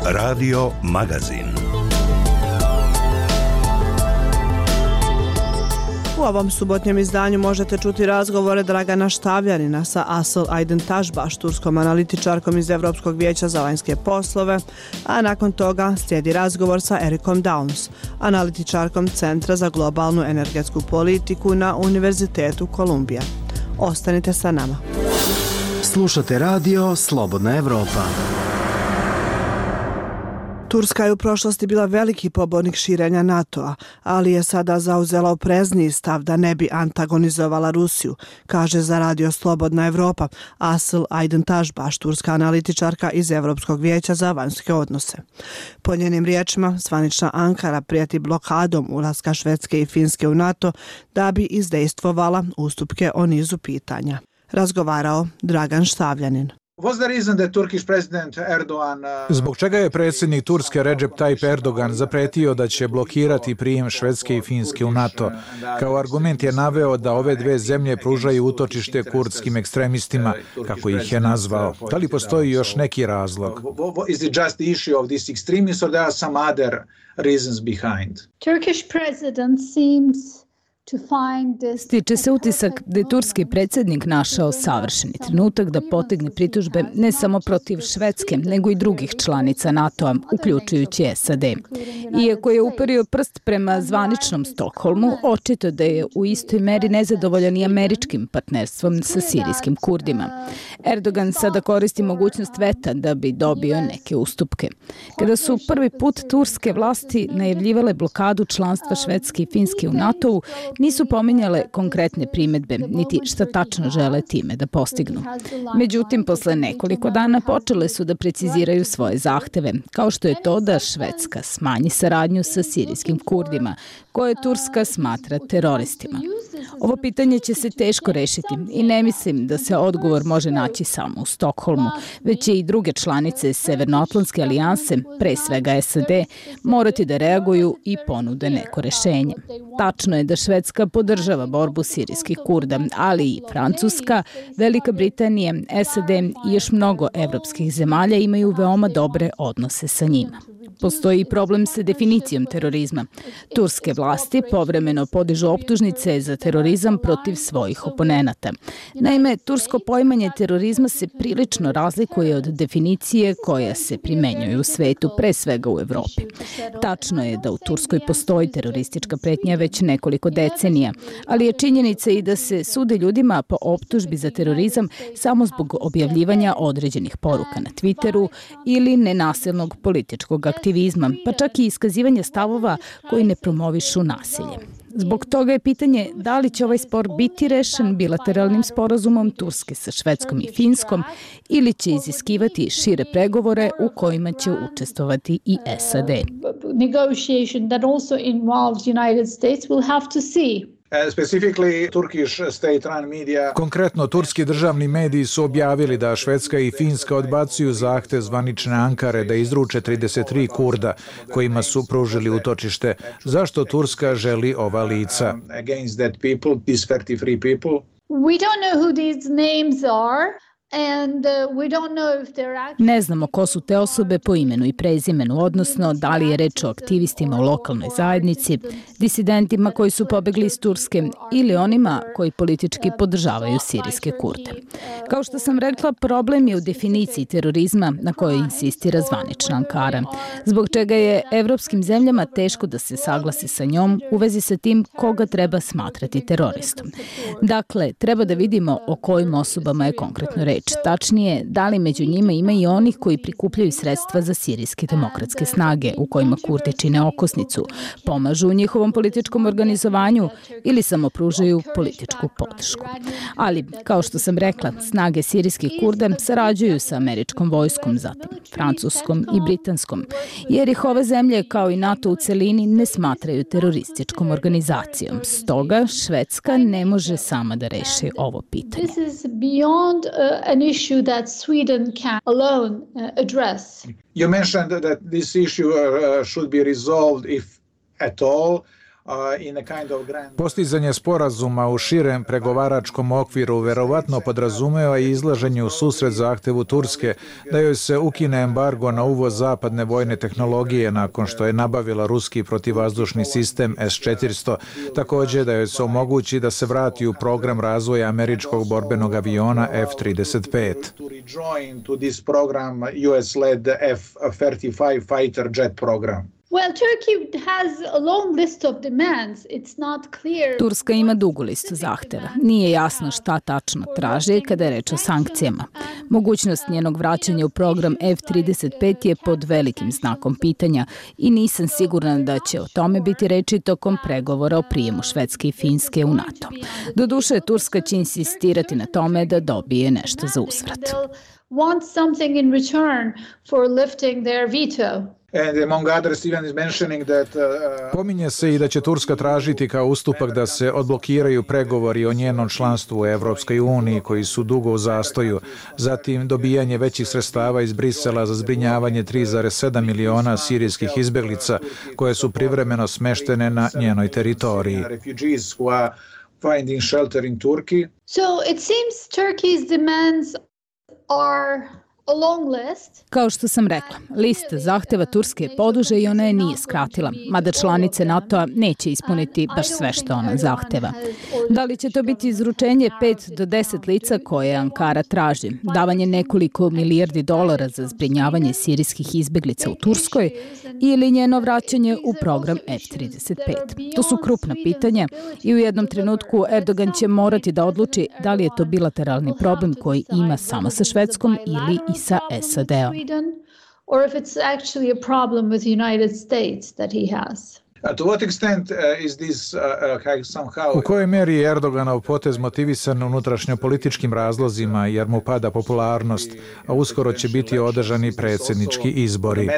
Radio Magazin. U ovom subotnjem izdanju možete čuti razgovore Dragana Štavljanina sa Asıl Aydın-Taşbaş, turskom analitičarkom iz Evropskog vijeća za vanjske poslove, a nakon toga slijedi razgovor sa Erikom Downs, analitičarkom Centra za globalnu energetsku politiku na Univerzitetu Kolumbija. Ostanite sa nama. Slušate radio Slobodna Evropa. Turska je u prošlosti bila veliki pobornik širenja NATO-a, ali je sada zauzela oprezniji stav da ne bi antagonizovala Rusiju, kaže za radio Slobodna Evropa Asıl Aydın-Taşbaş, turska analitičarka iz Evropskog vijeća za vanjske odnose. Po njenim riječima, zvanična Ankara prijeti blokadom ulaska Švedske i Finske u NATO da bi izdejstvovala ustupke o nizu pitanja. Razgovarao Dragan Štavljanin. Zbog čega je predsjednik Turske Recep Tayyip Erdogan zapretio da će blokirati prijem Švedske i Finske u NATO? Kao argument je naveo da ove dve zemlje pružaju utočište kurdskim ekstremistima, kako ih je nazvao. Da li postoji još neki razlog? Turkish president seems Stiče se utisak da je turski predsjednik našao savršeni trenutak da potegne pritužbe ne samo protiv Švedske, nego i drugih članica NATO-a, uključujući SAD. Iako je uperio prst prema zvaničnom Stokholmu, očito da je u istoj meri nezadovoljan i američkim partnerstvom sa sirijskim Kurdima. Erdogan sada koristi mogućnost veta da bi dobio neke ustupke. Kada su prvi put turske vlasti najavljivale blokadu članstva Švedske i Finske u NATO-u, nisu pominjale konkretne primedbe, niti šta tačno žele time da postignu. Međutim, posle nekoliko dana počele su da preciziraju svoje zahteve, kao što je to da Švedska smanji saradnju sa sirijskim Kurdima, koje Turska smatra teroristima. Ovo pitanje će se teško rešiti i ne mislim da se odgovor može naći samo u Stokholmu, već će i druge članice Severnoatlantske alijanse, pre svega SAD, morati da reaguju i ponude neko rešenje. Tačno je da Švedska podržava borbu sirijskih Kurda, ali i Francuska, Velika Britanija, SAD i još mnogo evropskih zemalja imaju veoma dobre odnose sa njima. Postoji problem sa definicijom terorizma. Turske vlasti povremeno podižu optužnice za terorizam protiv svojih oponenata. Naime, tursko poimanje terorizma se prilično razlikuje od definicije koja se primenjuje u svetu, pre svega u Evropi. Tačno je da u Turskoj postoji teroristička pretnja već nekoliko decenija, ali je činjenica i da se sude ljudima po optužbi za terorizam samo zbog objavljivanja određenih poruka na Twitteru ili nenasilnog političkog aktivizma, pa čak i iskazivanje stavova koji ne promovišu nasilje. Zbog toga je pitanje da li će ovaj spor biti rešen bilateralnim sporazumom Turske sa Švedskom i Finskom ili će iziskivati šire pregovore u kojima će učestvovati i SAD. Negotiation that also involves United States will have to see. Konkretno, turski državni mediji su objavili da Švedska i Finska odbacuju zahtev zvanične Ankare da izruče 33 Kurda kojima su pružili utočište. Zašto Turska želi ova lica? We don't know who these names are. Ne znamo ko su te osobe po imenu i prezimenu, odnosno da li je reč o aktivistima u lokalnoj zajednici, disidentima koji su pobegli iz Turske ili onima koji politički podržavaju sirijske Kurde. Kao što sam rekla, problem je u definiciji terorizma na kojoj insistira zvanična Ankara, zbog čega je evropskim zemljama teško da se saglasi sa njom u vezi sa tim koga treba smatrati teroristom. Dakle, treba da vidimo o kojim osobama je konkretno reč. Tačnije, da li među njima ima i onih koji prikupljaju sredstva za sirijske demokratske snage, u kojima Kurdi čine okosnicu, pomažu u njihovom političkom organizovanju ili samo pružaju političku podršku. Ali, kao što sam rekla, snage sirijskih Kurda sarađuju sa američkom vojskom, zatim francuskom i britanskom, jer ih ove zemlje, kao i NATO u celini, ne smatraju terorističkom organizacijom. Stoga, Švedska ne može sama da reši ovo pitanje. An issue that Sweden can alone address. You mentioned that this issue should be resolved, if at all, Postizanje sporazuma u širem pregovaračkom okviru verovatno podrazumeva i izlaženje u susret zahtevu Turske da joj se ukine embargo na uvoz zapadne vojne tehnologije nakon što je nabavila ruski protivvazdušni sistem S-400, također da joj se omogući da se vrati u program razvoja američkog borbenog aviona F-35. Turska ima dugu listu zahteva. Nije jasno šta tačno traži kada je reč o sankcijama. Mogućnost njenog vraćanja u program F-35 je pod velikim znakom pitanja i nisam sigurna da će o tome biti reči tokom pregovora o prijemu Švedske i Finske u NATO. Doduše, Turska će insistirati na tome da dobije nešto za uzvrat. Pominje se i da će Turska tražiti kao ustupak da se odblokiraju pregovori o njenom članstvu u Evropskoj uniji koji su dugo u zastoju, zatim dobijanje većih sredstava iz Brisela za zbrinjavanje 3,7 miliona sirijskih izbeglica koje su privremeno smeštene na njenoj teritoriji. Kao što sam rekla, lista zahteva Turske je poduže i ona je nije skratila, mada članice NATO-a neće ispuniti baš sve što ona zahteva. Da li će to biti izručenje 5 do 10 lica koje Ankara traži, davanje nekoliko milijardi dolara za zbrinjavanje sirijskih izbeglica u Turskoj ili njeno vraćanje u program F-35? To su krupna pitanja i u jednom trenutku Erdogan će morati da odluči da li je to bilateralni problem koji ima samo sa Švedskom ili i sa SAD-om. U kojoj meri je Erdoganov potez motivisan unutrašnjopolitičkim razlozima jer mu pada popularnost, a uskoro će biti održani predsjednički izbori?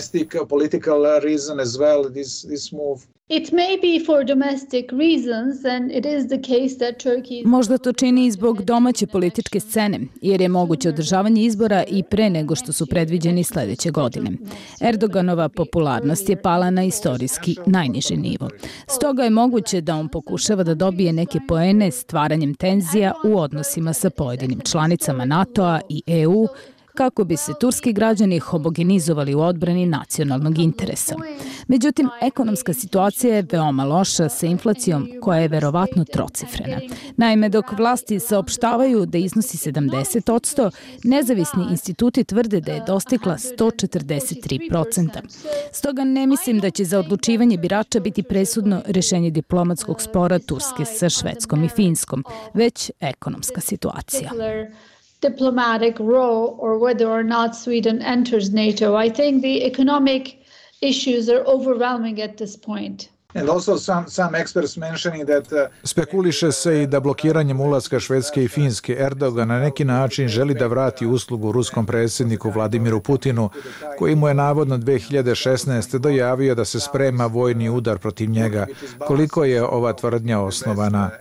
Možda to čini i zbog domaće političke scene, jer je moguće održavanje izbora i pre nego što su predviđeni sljedeće godine. Erdoganova popularnost je pala na istorijski najniži nivo. Stoga je moguće da on pokušava da dobije neke poene stvaranjem tenzija u odnosima sa pojedinim članicama NATO-a i EU, kako bi se turski građani homogenizovali u odbrani nacionalnog interesa. Međutim, ekonomska situacija je veoma loša sa inflacijom koja je verovatno trocifrena. Naime, dok vlasti saopštavaju da iznosi 70%, nezavisni instituti tvrde da je dostigla 143%. Stoga ne mislim da će za odlučivanje birača biti presudno rešenje diplomatskog spora Turske sa Švedskom i Finskom, već ekonomska situacija. Diplomatic role or whether or not Sweden enters NATO. I think the economic issues are overwhelming at this point. Spekuliše se i da blokiranjem ulaska Švedske i Finske Erdogan na neki način želi da vrati uslugu ruskom predsjedniku Vladimiru Putinu, koji mu je navodno 2016. dojavio da se sprema vojni udar protiv njega. Koliko je ova tvrdnja osnovana?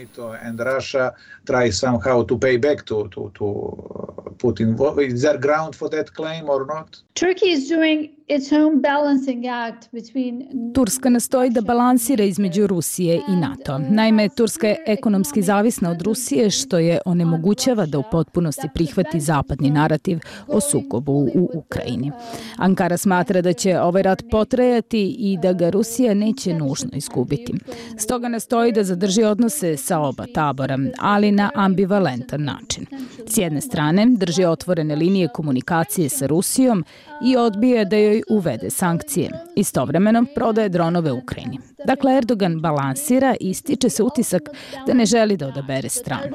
Turska nastoji da balansira između Rusije i NATO. Naime, Turska je ekonomski zavisna od Rusije, što je onemogućava da u potpunosti prihvati zapadni narativ o sukobu u Ukrajini. Ankara smatra da će ovaj rat potrajati i da ga Rusija neće nužno izgubiti. Stoga nastoji da zadrži odnose sa oba tabora, ali na ambivalentan način. S jedne strane, drži otvorene linije komunikacije sa Rusijom i odbija da joj uvede sankcije. Istovremeno prodaje dronove Ukrajini. Dakle, Erdogan balansira i stiče se utisak da ne želi da odabere stranu.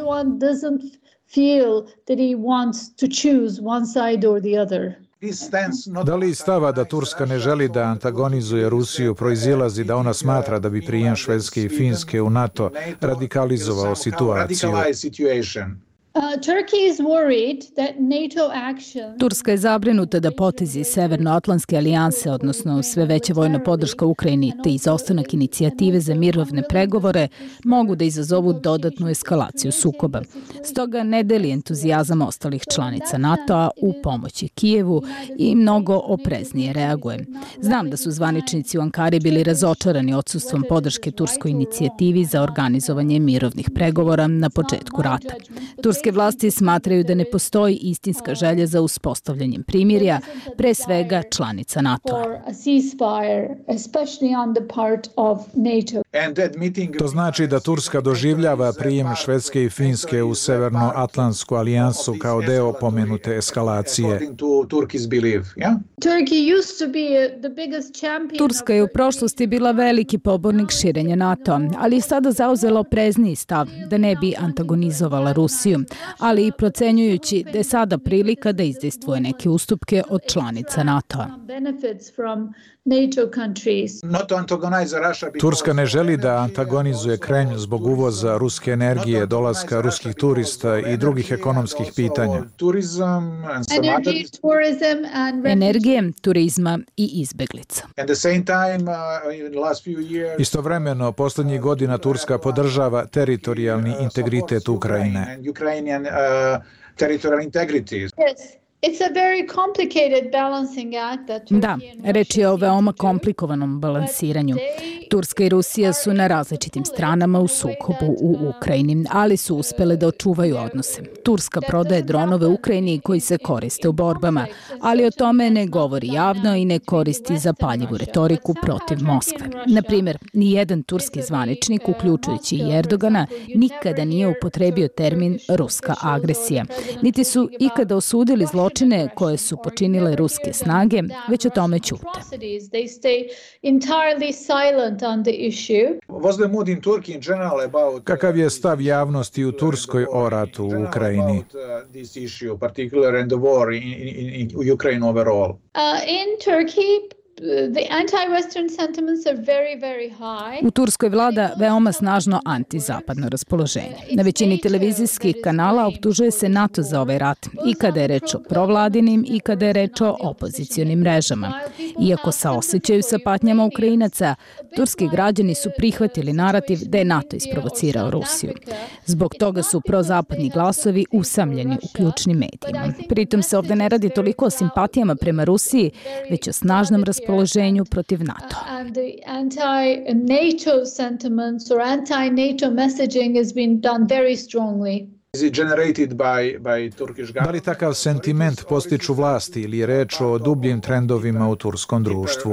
Da li stava da Turska ne želi da antagonizuje Rusiju proizilazi da ona smatra da bi prijem Švedske i Finske u NATO radikalizovao situaciju? Turska je zabrinuta da potezi Severnoatlantske alijanse, odnosno sve veća vojna podrška Ukrajini te izostanak inicijative za mirovne pregovore, mogu da izazovu dodatnu eskalaciju sukoba. Stoga ne deli entuzijazam ostalih članica NATO-a u pomoći Kijevu i mnogo opreznije reaguje. Znam da su zvaničnici u Ankari bili razočarani odsustvom podrške turskoj inicijativi za organizovanje mirovnih pregovora na početku rata. Turske vlasti smatraju da ne postoji istinska želja za uspostavljanjem primirja, pre svega članica NATO-a. To znači da Turska doživljava prijem Švedske i Finske u Severnoatlantsku alijansu kao deo pomenute eskalacije. Turska je u prošlosti bila veliki pobornik širenja NATO-a, ali je sada zauzela oprezniji stav da ne bi antagonizovala Rusiju, ali i procenjujući da je sada prilika da izdejstvuje neke ustupke od članica NATO-a. Turska ne želi da antagonizuje Kremlj zbog uvoza ruske energije, dolaska ruskih turista i drugih ekonomskih pitanja. Energije, turizma i izbeglica. Istovremeno, posljednjih godina Turska podržava teritorijalni integritet Ukrajine. Da, reč je o veoma komplikovanom balansiranju. Turska i Rusija su na različitim stranama u sukobu u Ukrajini, ali su uspele da očuvaju odnose. Turska prodaje dronove Ukrajini koji se koriste u borbama, ali o tome ne govori javno i ne koristi zapaljivu retoriku protiv Moskve. Na primjer, nijedan turski zvaničnik, uključujući i Erdogana, nikada nije upotrebio termin ruska agresija. Niti su ikada osudili zločine koje su počinile ruske snage, već o tome ćute. Kakav je stav javnosti u Turskoj o ratu u Ukrajini? U Turskoj vlada veoma snažno antizapadno raspoloženje. Na većini televizijskih kanala optužuje se NATO za ovaj rat, i kada je reč o provladinim i kada je reč o opozicionim mrežama. Iako saosećaju sa patnjama Ukrajinaca, turski građani su prihvatili narativ da je NATO isprovocirao Rusiju. Zbog toga su prozapadni glasovi usamljeni u ključnim medijima. Pritom se ovde ne radi toliko o simpatijama prema Rusiji, već o snažnom raspoloženju protiv NATO-a. Da li takav sentiment postiču vlasti ili je reč o dubljim trendovima u turskom društvu?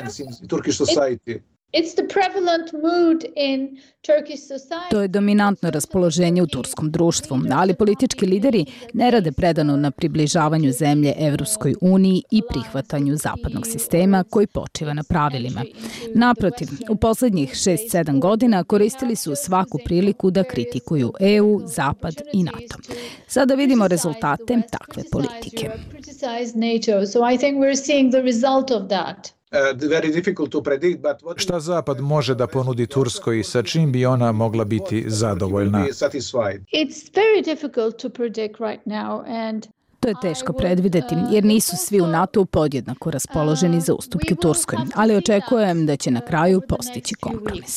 To je dominantno raspoloženje u turskom društvu, ali politički lideri ne rade predano na približavanju zemlje Evropskoj uniji i prihvatanju zapadnog sistema koji počiva na pravilima. Naprotiv, u poslednjih 6-7 godina koristili su svaku priliku da kritikuju EU, Zapad i NATO. Sada vidimo rezultate takve politike. Šta Zapad može da ponudi Turskoj i sa čim bi ona mogla biti zadovoljna? To je teško predvideti, jer nisu svi u NATO podjednako raspoloženi za ustupke Turskoj, ali očekujem da će na kraju postići kompromis.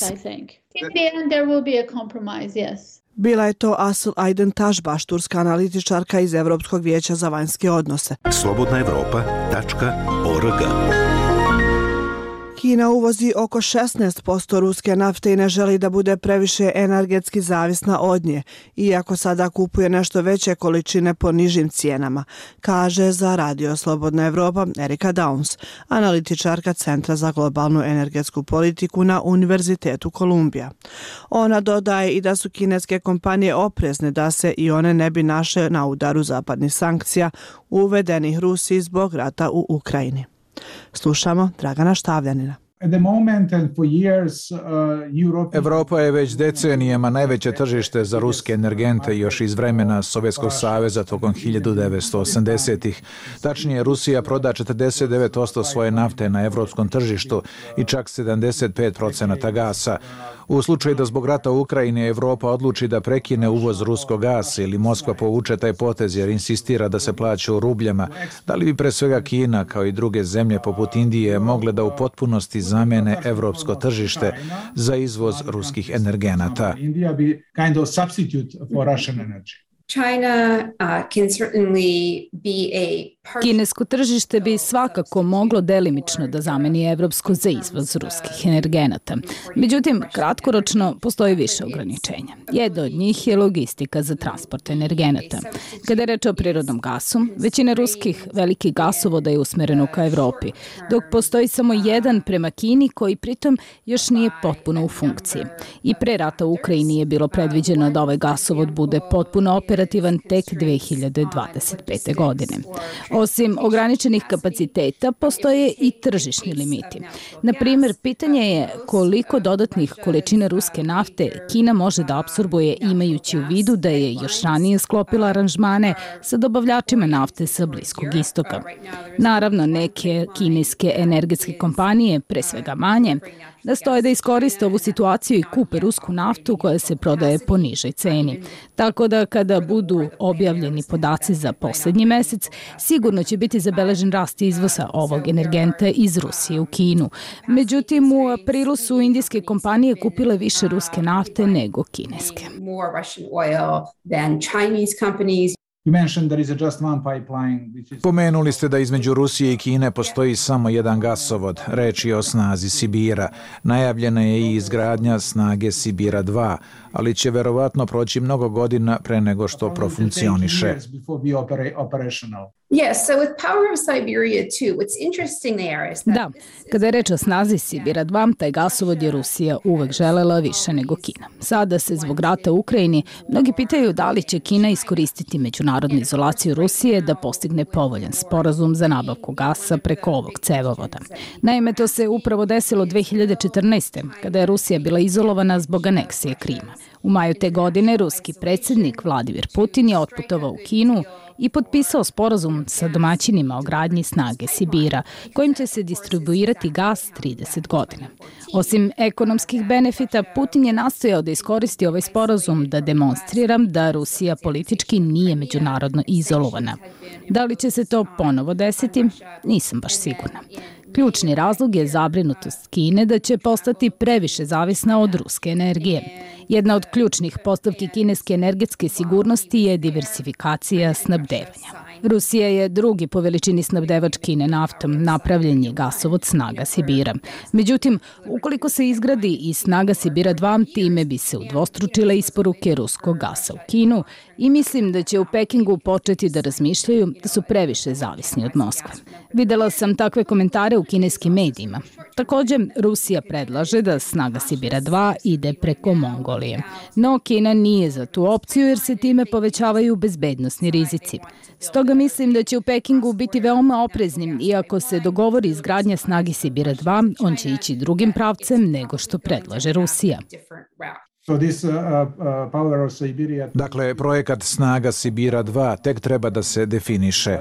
Bila je to Asıl Aydın Taşbaş, turska analitičarka iz Evropskog vijeća za vanjske odnose. slobodnaevropa.org. Kina uvozi oko 16% ruske nafte i ne želi da bude previše energetski zavisna od nje, iako sada kupuje nešto veće količine po nižim cijenama, kaže za Radio Slobodna Evropa Erika Downs, analitičarka Centra za globalnu energetsku politiku na Univerzitetu Kolumbija. Ona dodaje i da su kineske kompanije oprezne da se i one ne bi našle na udaru zapadnih sankcija uvedenih Rusiji zbog rata u Ukrajini. Slušamo Dragana Štavljanina. Evropa je već decenijama najveće tržište za ruske energente još iz vremena Sovjetskog saveza tokom 1980-ih. Tačnije, Rusija proda 49% svoje nafte na evropskom tržištu i čak 75% gasa. U slučaju da zbog rata u Ukrajini Evropa odluči da prekine uvoz ruskog gasa ili Moskva povuče taj potez jer insistira da se plaća u rubljama, da li bi pre svega Kina kao i druge zemlje poput Indije mogle da u potpunosti zamene evropsko tržište za izvoz ruskih energenata? Kinesko tržište bi svakako moglo delimično da zameni evropsko za izvoz ruskih energenata. Međutim, kratkoročno postoji više ograničenja. Jedno od njih je logistika za transport energenata. Kada je reč o prirodnom gasu, većina ruskih velikih gasovoda je usmereno ka Evropi, dok postoji samo jedan prema Kini koji pritom još nije potpuno u funkciji. I pre rata u Ukrajini je bilo predviđeno da ovaj gasovod bude potpuno operativan tek 2025. godine. Osim ograničenih kapaciteta, postoje i tržišni limiti. Na primjer, pitanje je koliko dodatnih količina ruske nafte Kina može da apsorbuje imajući u vidu da je još ranije sklopila aranžmane sa dobavljačima nafte sa Bliskog istoka. Naravno, neke kineske energetske kompanije, pre svega manje, nastoje da iskoriste ovu situaciju i kupe rusku naftu koja se prodaje po nižoj ceni. Tako da kada budu objavljeni podaci za poslednji mesec, sigurno će biti zabeležen rast izvoza ovog energenta iz Rusije u Kinu. Međutim, u aprilu su indijske kompanije kupile više ruske nafte nego kineske. Pomenuli ste da između Rusije i Kine postoji samo jedan gasovod, reč je o snazi Sibira. Najavljena je i izgradnja snage Sibira 2, ali će verovatno proći mnogo godina pre nego što profunkcioniše. Da, kada je reč o snazi Sibira 2, taj gasovod je Rusija uvek želela više nego Kina. Sada se zbog rata u Ukrajini mnogi pitaju da li će Kina iskoristiti međunarodnu izolaciju Rusije da postigne povoljan sporazum za nabavku gasa preko ovog cevovoda. Naime, to se upravo desilo 2014. kada je Rusija bila izolovana zbog aneksije Krima. U maju te godine ruski predsjednik Vladimir Putin je otputovao u Kinu i potpisao sporazum sa domaćinima o gradnji snage Sibira, kojim će se distribuirati gas 30 godina. Osim ekonomskih benefita, Putin je nastojao da iskoristi ovaj sporazum da demonstrira da Rusija politički nije međunarodno izolovana. Da li će se to ponovo desiti? Nisam baš sigurna. Ključni razlog je zabrinutost Kine da će postati previše zavisna od ruske energije. Jedna od ključnih postavki kineske energetske sigurnosti je diversifikacija snabdevanja. Rusija je drugi po veličini snabdevač Kine naftom, napravljen je gasovod Snaga Sibira. Međutim, ukoliko se izgradi i Snaga Sibira 2, time bi se udvostručile isporuke ruskog gasa u Kinu i mislim da će u Pekingu početi da razmišljaju da su previše zavisni od Moskve. Videla sam takve komentare u kineskim medijima. Također, Rusija predlaže da Snaga Sibira 2 ide preko Mongolije. No, Kina nije za tu opciju jer se time povećavaju bezbednosni rizici. Stoga mislim da će u Pekingu biti veoma opreznim i ako se dogovori izgradnja Snage Sibira 2, on će ići drugim pravcem nego što predlaže Rusija. Dakle, projekat Snaga Sibira 2 tek treba da se definiše.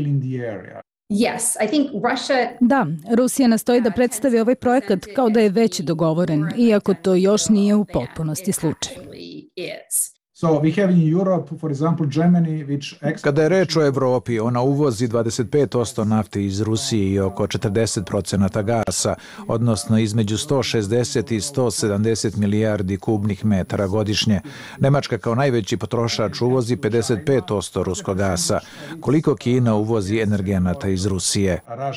Da, Rusija nastoji da predstavi ovaj projekat kao da je već dogovoren, iako to još nije u potpunosti slučaj. Kada je reč o Evropi, ona uvozi 25% nafte iz Rusije i oko 40% gasa, odnosno između 160 i 170 milijardi kubnih metara godišnje. Nemačka kao najveći potrošač uvozi 55% ruskog gasa. Koliko Kina uvozi energenata iz Rusije?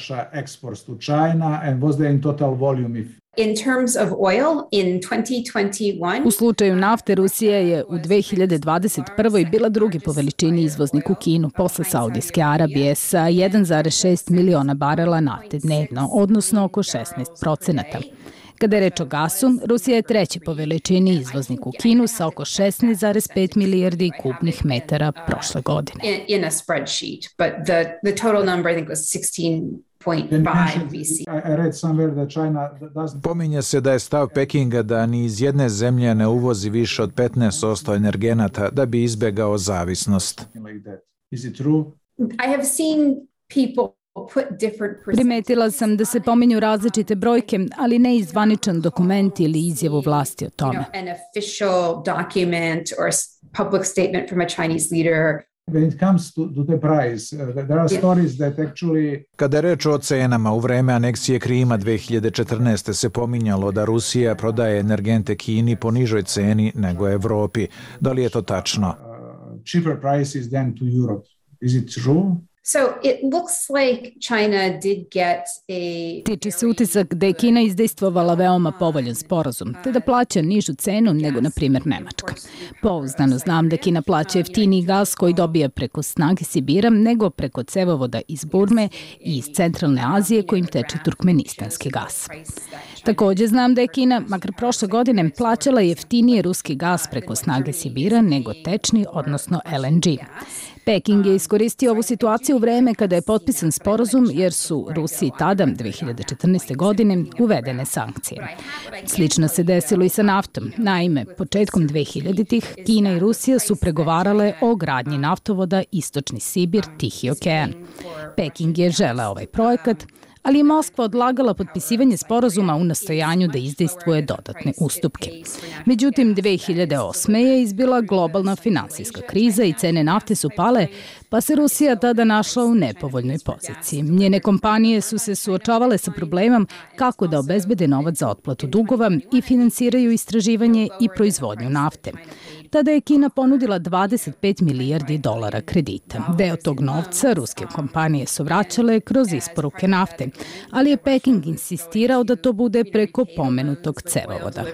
U slučaju nafte, Rusija je u 2021. bila drugi po veličini izvoznik u Kinu posle Saudijske Arabije sa 1,6 miliona barela nafte dnevno, odnosno oko 16%. Kada je reč o gasu, Rusija je treći po veličini izvoznik u Kinu sa oko 16,5 milijardi kubnih metara prošle godine. Pominje se da je stav Pekinga da ni iz jedne zemlje ne uvozi više od 15% energenata da bi izbegao zavisnost. Primetila sam da se pominju različite brojke, ali ne i zvaničan dokument ili izjavu vlasti o tome. Kada je reč o cenama, u vreme aneksije Krima 2014. se pominjalo da Rusija prodaje energente Kini po nižoj ceni nego Evropi. Da li je to tačno? Cheaper prices than to Europe. Is it true? So it looks like China did get a... Tiče se utisak da je Kina izdejstvovala veoma povoljan sporazum, te da plaća nižu cenu nego, na primjer, Nemačka. Pouzdano znam da Kina plaća jeftiniji gas koji dobija preko snage Sibira nego preko cevovoda iz Burme i iz Centralne Azije kojim teče turkmenistanski gas. Takođe znam da je Kina, makar prošle godine, plaćala jeftinije ruski gas preko snage Sibira nego tečni, odnosno LNG. Peking je iskoristio ovu situaciju u vreme kada je potpisan sporazum jer su Rusiji tada, 2014. godine, uvedene sankcije. Slično se desilo i sa naftom. Naime, početkom 2000-ih Kina i Rusija su pregovarale o gradnji naftovoda Istočni Sibir, Tihi okean. Peking je želeo ovaj projekat, ali je Moskva odlagala potpisivanje sporazuma u nastojanju da izdejstvuje dodatne ustupke. Međutim, 2008. je izbila globalna finansijska kriza i cene nafte su pale, pa se Rusija tada našla u nepovoljnoj poziciji. Njene kompanije su se suočavale sa problemom kako da obezbede novac za otplatu dugova i finansiraju istraživanje i proizvodnju nafte. Tada je Kina ponudila 25 milijardi dolara kredita. Deo tog novca ruske kompanije su vraćale kroz isporuke nafte, ali je Peking insistirao da to bude preko pomenutog cevovoda.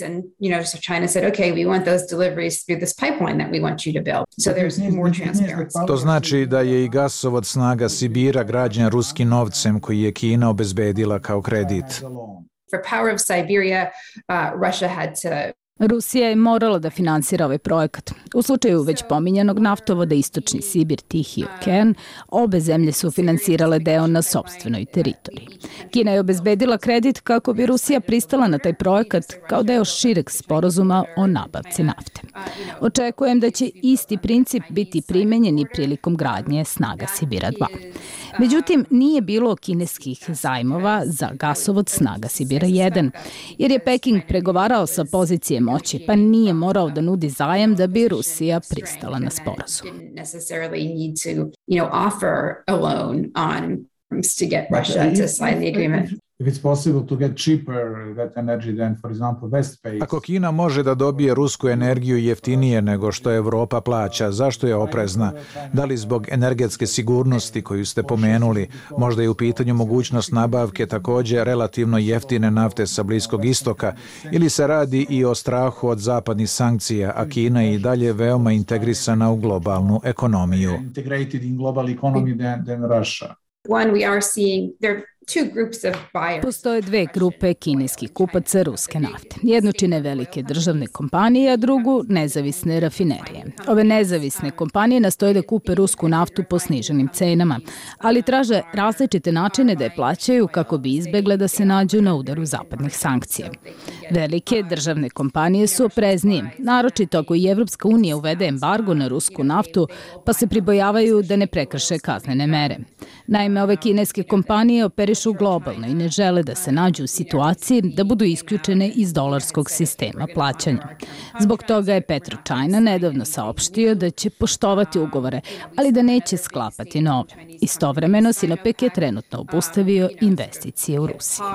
To znači da je i gasovod snaga Sibira građen ruskim novcem koji je Kina obezbedila kao kredit. Rusija je morala da finansira ovaj projekat. U slučaju već pominjanog naftovoda Istočni Sibir, Tihi okean, obe zemlje su finansirale deo na sopstvenoj teritoriji. Kina je obezbedila kredit kako bi Rusija pristala na taj projekat kao deo šireg sporazuma o nabavci nafte. Očekujem da će isti princip biti primenjen i prilikom gradnje snaga Sibira 2. Međutim, nije bilo kineskih zajmova za gasovod snaga Sibira 1, jer je Peking pregovarao sa pozicije moći, pa nije morao da nudi zajam da bi Rusija pristala na sporazum. Ako Kina može da dobije rusku energiju jeftinije nego što Evropa plaća, zašto je oprezna? Da li zbog energetske sigurnosti koju ste pomenuli, možda je u pitanju mogućnost nabavke takođe relativno jeftine nafte sa Bliskog istoka, ili se radi i o strahu od zapadnih sankcija, a Kina je i dalje veoma integrisana u globalnu ekonomiju? Postoje dve grupe kineskih kupaca ruske nafte. Jednu čine velike državne kompanije, a drugu nezavisne rafinerije. Ove nezavisne kompanije nastoje da kupe rusku naftu po sniženim cenama, ali traže različite načine da je plaćaju kako bi izbegle da se nađu na udaru zapadnih sankcija. Velike državne kompanije su opreznije, naročito ako i Evropska unija uvede embargo na rusku naftu, pa se pribojavaju da ne prekrše kaznene mere. Naime, ove kineske kompanije operišu globalno i ne žele da se nađu u situaciji da budu isključene iz dolarskog sistema plaćanja. Zbog toga je PetroChina nedavno saopštio da će poštovati ugovore, ali da neće sklapati nove. Istovremeno, Sinopec je trenutno obustavio investicije u Rusiji.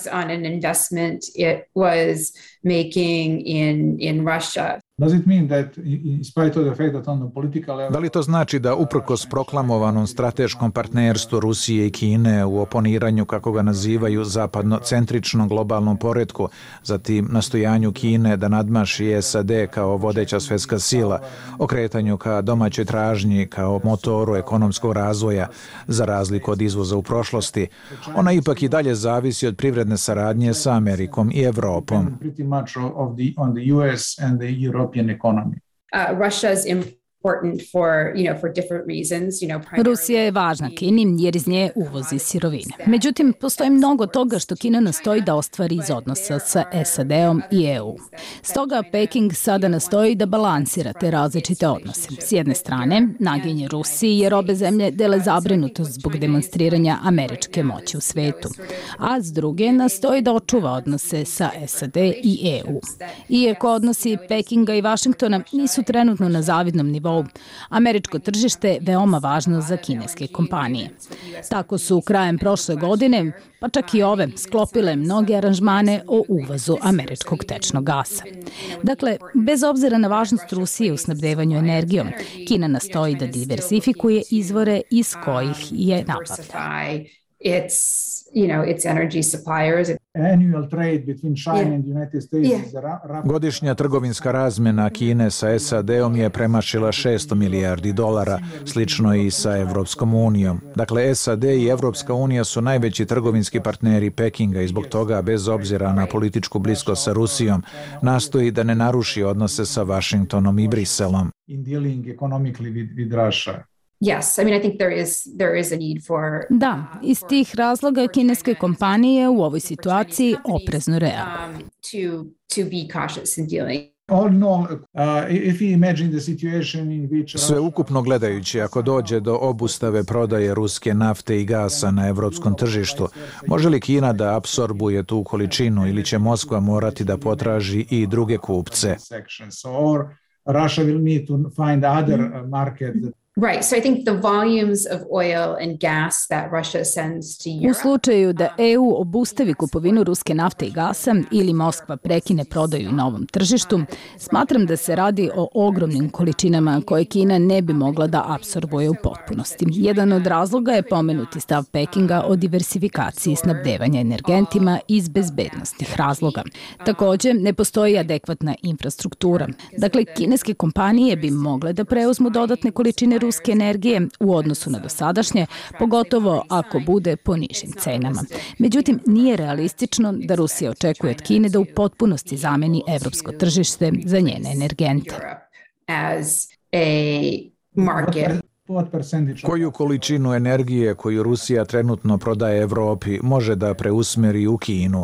Da li to znači da uprkos proklamovanom strateškom partnerstvu Rusije i Kine u oponiranju, kako ga nazivaju, zapadnocentričnom globalnom poretku, zatim nastojanju Kine da nadmaši SAD kao vodeća svetska sila, okretanju ka domaćoj tražnji kao motoru ekonomskog razvoja, za razliku od izvoza u prošlosti, ona ipak i dalje zavisi od privredne saradnje sa Amerikom i Evropom. Rusija je važna Kini jer iz nje uvozi sirovine. Međutim, postoji mnogo toga što Kina nastoji da ostvari iz odnosa sa SAD-om i EU. Stoga Peking sada nastoji da balansira te različite odnose. S jedne strane, naginje Rusiji jer obe zemlje dele zabrinutost zbog demonstriranja američke moći u svetu, a s druge nastoji da očuva odnose sa SAD i EU. Iako odnosi Pekinga i Vašingtona nisu trenutno na zavidnom nivou, američko tržište je veoma važno za kineske kompanije. Tako su krajem prošle godine, pa čak i ove, sklopile mnoge aranžmane o uvozu američkog tečnog gasa. Dakle, bez obzira na važnost Rusije u snabdevanju energijom, Kina nastoji da diversifikuje izvore iz kojih je nabavlja. Godišnja trgovinska razmena Kine sa SAD-om je premašila $600 milijardi, slično i sa Evropskom unijom. Dakle, SAD i Evropska unija su najveći trgovinski partneri Pekinga i zbog toga, bez obzira na političku bliskost sa Rusijom, nastoji da ne naruši odnose sa Vašingtonom i Briselom. Da, iz tih razloga kineske kompanije u ovoj situaciji oprezno reaguju. Sve ukupno gledajući, ako dođe do obustave prodaje ruske nafte i gasa na evropskom tržištu, može li Kina da apsorbuje tu količinu ili će Moskva morati da potraži i druge kupce? Russia will need to find other market. Right, so I think the volumes of oil and gas that Russia sends to Europe. U slučaju da EU obustavi kupovinu ruske nafte i gasa ili Moskva prekine prodaju na ovom tržištu, smatram da se radi o ogromnim količinama koje Kina ne bi mogla da apsorbuje u potpunosti. Jedan od razloga je pomenuti stav Pekinga o diversifikaciji snabdevanja energentima iz bezbednostnih razloga. Takođe, ne postoji adekvatna infrastruktura. Dakle, kineske kompanije bi mogle da preuzmu dodatne količine ruske energije u odnosu na dosadašnje, pogotovo ako bude po nižim cenama. Međutim, nije realistično da Rusija očekuje od Kine da u potpunosti zameni evropsko tržište za njene energente. Koju količinu energije koju Rusija trenutno prodaje Evropi može da preusmeri u Kinu?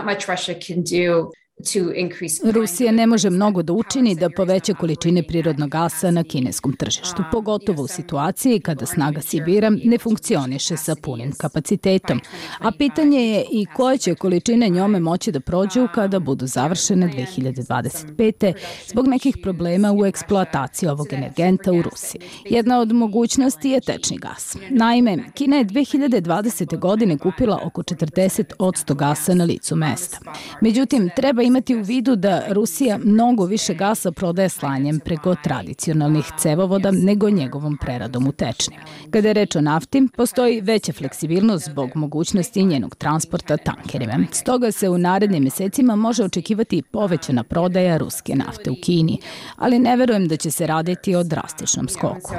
Rusija ne može mnogo da učini da poveća količine prirodnog gasa na kineskom tržištu, pogotovo u situaciji kada snaga Sibira ne funkcioniše sa punim kapacitetom. A pitanje je i koje će količine njome moći da prođu kada budu završene 2025. zbog nekih problema u eksploataciji ovog energenta u Rusiji. Jedna od mogućnosti je tečni gas. Naime, Kina je 2020. godine kupila oko 40% gasa na licu mesta. Međutim, treba imati u vidu da Rusija mnogo više gasa prodaje slanjem preko tradicionalnih cevovoda nego njegovom preradom u tečni. Kada je reč o nafti, postoji veća fleksibilnost zbog mogućnosti njenog transporta tankerima. Stoga se u narednim mesecima može očekivati povećana prodaja ruske nafte u Kini, ali ne verujem da će se raditi o drastičnom skoku.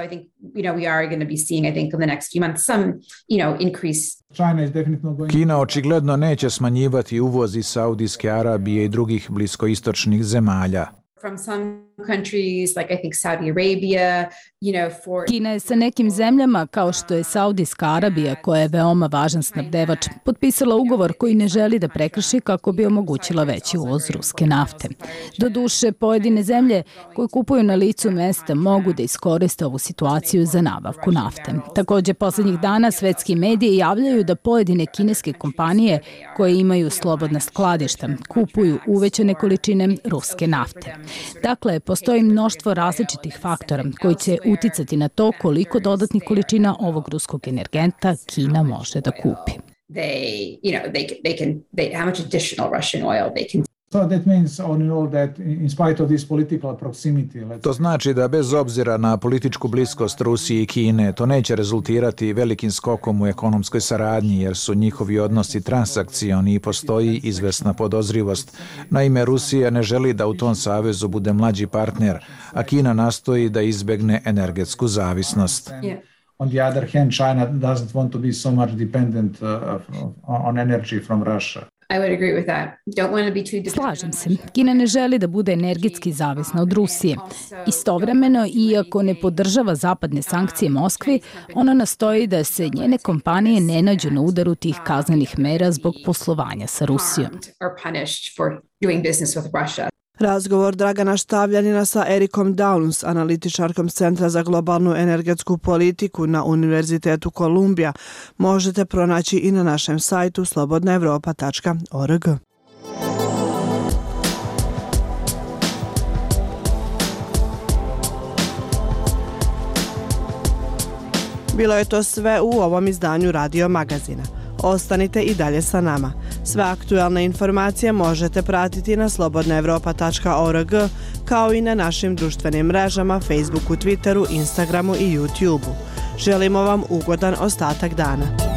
Kina očigledno neće smanjivati uvoz iz Saudijske Arabije i drugih bliskoistočnih zemalja. Kina je sa nekim zemljama, kao što je Saudijska Arabija, koja je veoma važan snabdevač, potpisala ugovor koji ne želi da prekrši kako bi omogućila veći uvoz ruske nafte. Doduše, pojedine zemlje koje kupuju na licu mesta mogu da iskoriste ovu situaciju za nabavku nafte. Takođe, poslednjih dana svetski mediji javljaju da pojedine kineske kompanije koje imaju slobodna skladišta kupuju uvećane količine ruske nafte. Dakle, postoji mnoštvo različitih faktora koji će uticati na to koliko dodatnih količina ovog ruskog energenta Kina može da kupi. To znači da bez obzira na političku bliskost Rusije i Kine, to neće rezultirati velikim skokom u ekonomskoj saradnji jer su njihovi odnosi transakcioni i postoji izvesna podozrivost. Naime, Rusija ne želi da u tom savezu bude mlađi partner, a Kina nastoji da izbegne energetsku zavisnost. On the other hand, China doesn't want to be so much dependent on energy from Russia. Slažem se. Kina ne želi da bude energetski zavisna od Rusije. Istovremeno, iako ne podržava zapadne sankcije Moskvi, ona nastoji da se njene kompanije ne nađu na udaru tih kaznenih mera zbog poslovanja sa Rusijom. Razgovor Dragana Štavljanina sa Erikom Downs, analitičarkom Centra za globalnu energetsku politiku na Univerzitetu Kolumbija, možete pronaći i na našem sajtu slobodnaevropa.org. Bilo je to sve u ovom izdanju Radio Magazina. Ostanite i dalje sa nama. Sve aktualne informacije možete pratiti na slobodnaevropa.org, kao i na našim društvenim mrežama, Facebooku, Twitteru, Instagramu i YouTubeu. Želimo vam ugodan ostatak dana.